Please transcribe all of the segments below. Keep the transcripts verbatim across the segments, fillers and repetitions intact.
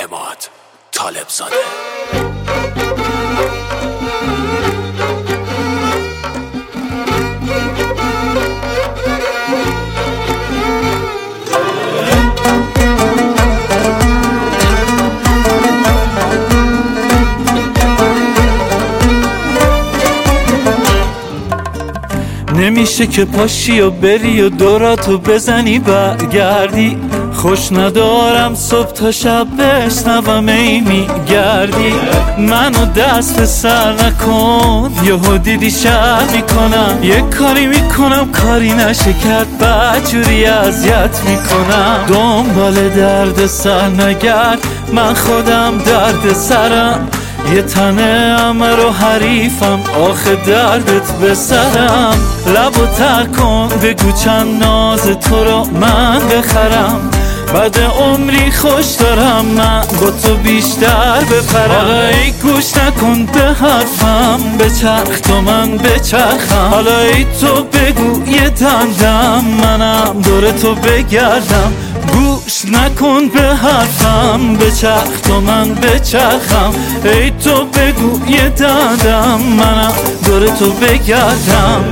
اماد طالب زاده. نمیشه که پاشی و بری و دوراتو بزنی برگردی، خوش ندارم صبح تا شب بشنوم ای میگردی. منو دست به سر نکن، یهو دیدی شر میکنم، یه کاری میکنم کاری نشه کرد بدجوری اذیت میکنم. دنبال درد سر نگرد، من خودم درد سرم، یه تنه امر و حریفم، آخه دردت به سرم. لبو تر کن بگو چند ناز تو رو من بخرم، بعد عمری خوش دارم من با تو بیشتر بپرم. حالا ای گوش نکن به حرفم، بچرخ تو من بچرخم. حالا ای تو بگو یه دندم، منم دور تو بگردم. گوش نکن به حرفم، بچرخ تو من بچرخم. ای تو بگو یه دندم، منم دور تو بگردم.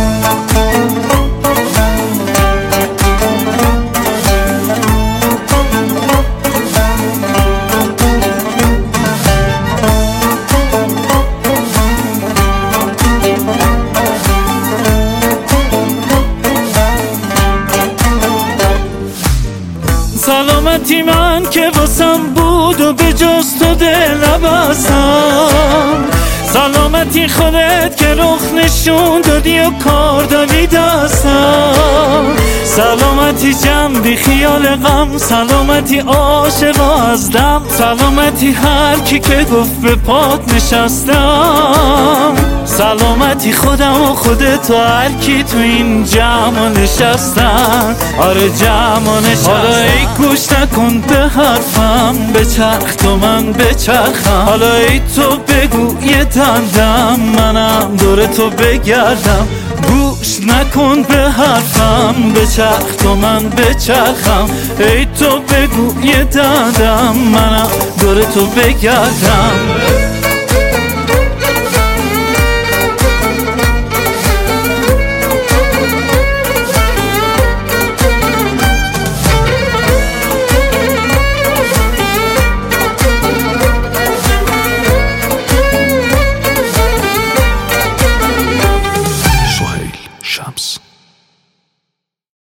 سلامتی من که واسم بود و به جز تو دل نبستم، سلامتی خودت که رخ نشون دادی و کار دادی دستم. سلامتی جمع بی خیال غم، سلامتی عاشق از دم، سلامتی هر کی که گفت به پات نشستم. سلامتی خودم و خودت و هر کی تو این جمع نشستن، آره جمع نشستن. حالا ای گوش نکن به حرفم، بچرخ تو من بچرخم. حالا ای تو بگو یه دندم، منم دور تو بگردم. گوش نکن به حرفم، بچرخ تو من بچرخم. ای تو بگو یه دندم، منم دور تو بگردم.